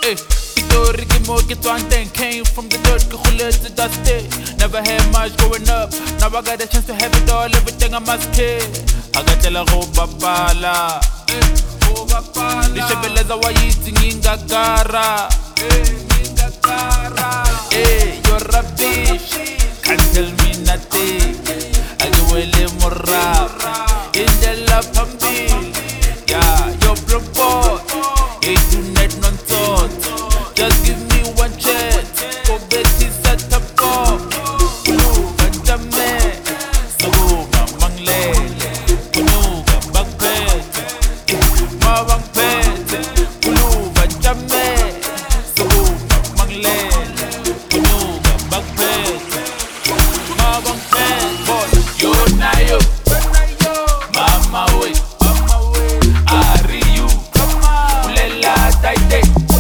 Pitori ke mo ke tswang teng, came from the dirt, ke goletse dusty. Never had much growing up, now I got a chance to have it all, everything I must care. I got tela go bapala, di shebeleza wa yitsi ngingagara, you're rubbish, can't tell me nothing. I go wele morap, in the la pambi, yeah, you're propose, do net nonsense. Just give me one chance, go bet this at the pop. Ganjame, so mangle, kunuga bakpet, mawang pet, ganjame, so mangle, kunuga bakpet, mawang pet. Boy, you're nayo, mama way, Ari you, ulela taite.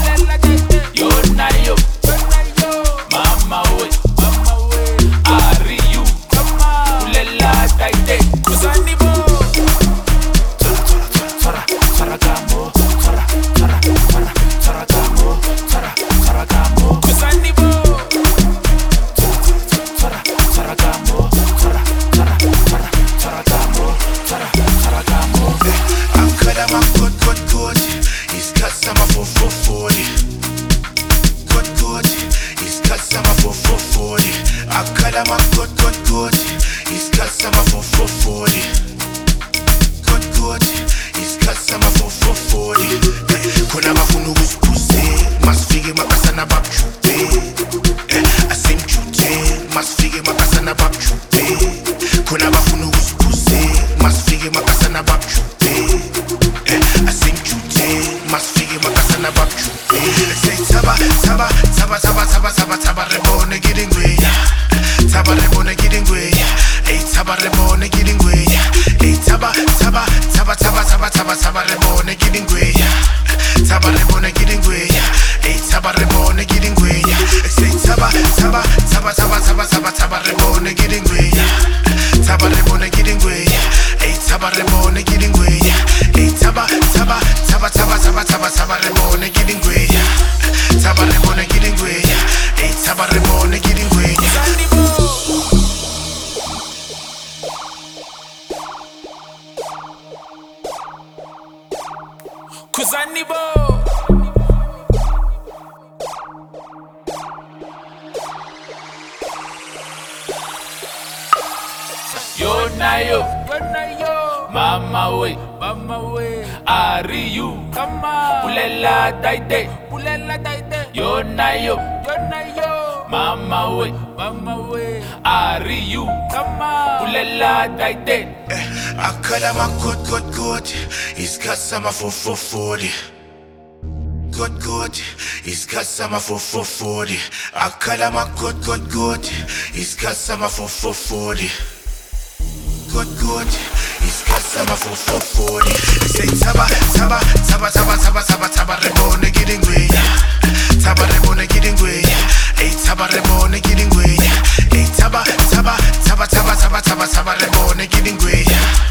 I'm good, it's cause I'm a 440. Good, it's cause I'm a 440. Kuna mafunu uspuse, masfige makasana babchupe. Asim chute, masfige makasana babchupe. Kuna mafunu uspuse, masfige makasana babchupe. Asim chute, masfige makasana babchupe. Say taba rebone getting way. Tabarebone getting way, tabarebone getting way, tabarebone getting way, tabarebone getting way, tabarebone getting way, say tabarebone getting way, tabarebone getting way, tabarebone getting way, tabarebone getting way, tabarebone getting way, tabarebone getting way. Kuzanibo, yo nayo, mama way, Ari you, pulela taite, yo nayo, mama way, Ari you, pulela taite. I cut out my good, it's cause I'm a 440. Good, it's cause I'm a 440. I cut out my good, it's cause I'm a 440. Good, it's cause I'm a 440. Say tabarebone getting way, tabarebone getting way, tabarebone getting way, tabarebone getting way.